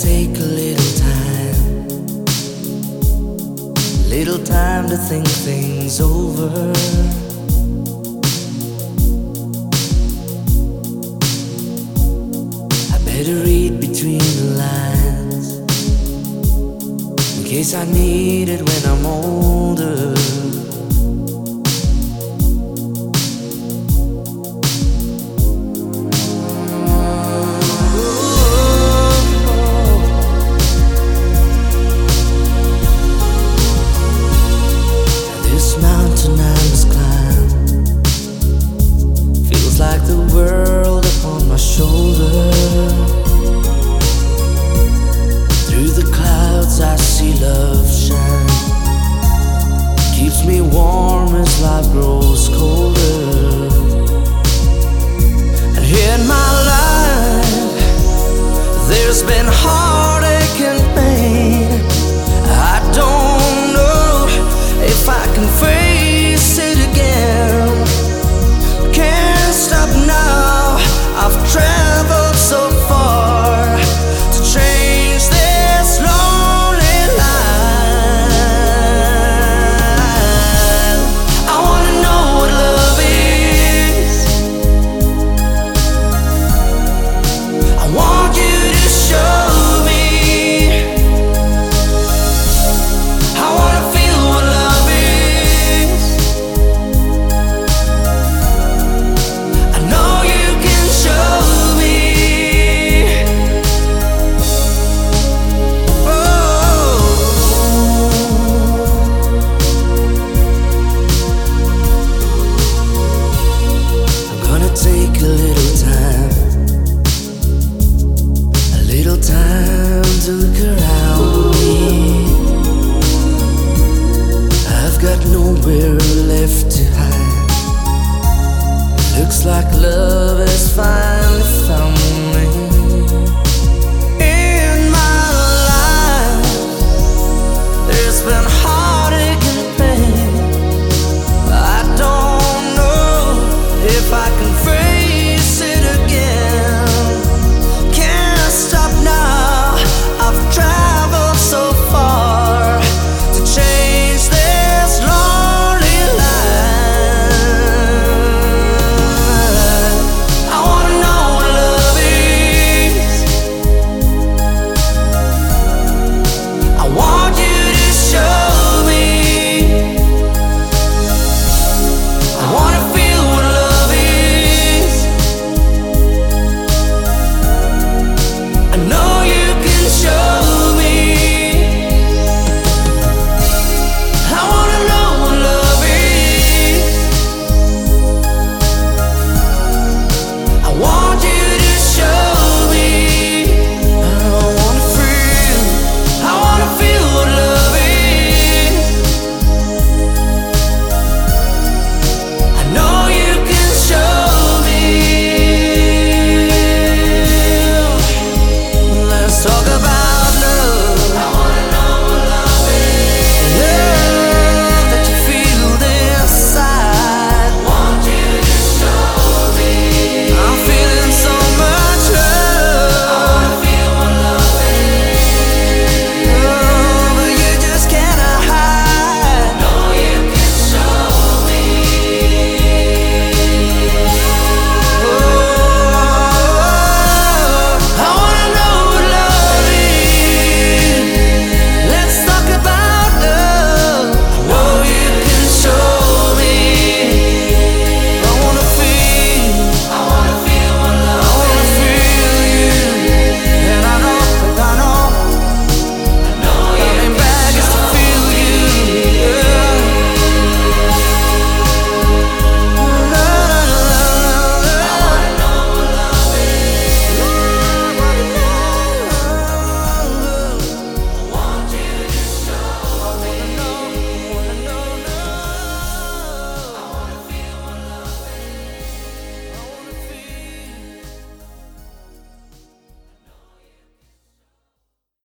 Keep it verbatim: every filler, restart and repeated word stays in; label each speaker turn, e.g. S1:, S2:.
S1: take a little time, little time to think things over. I better read between the lines in case I need it when I'm older. Like the world upon my shoulder. Through the clouds I see love shine, keeps me warm as life grows colder. And in my life there's been heartache and pain,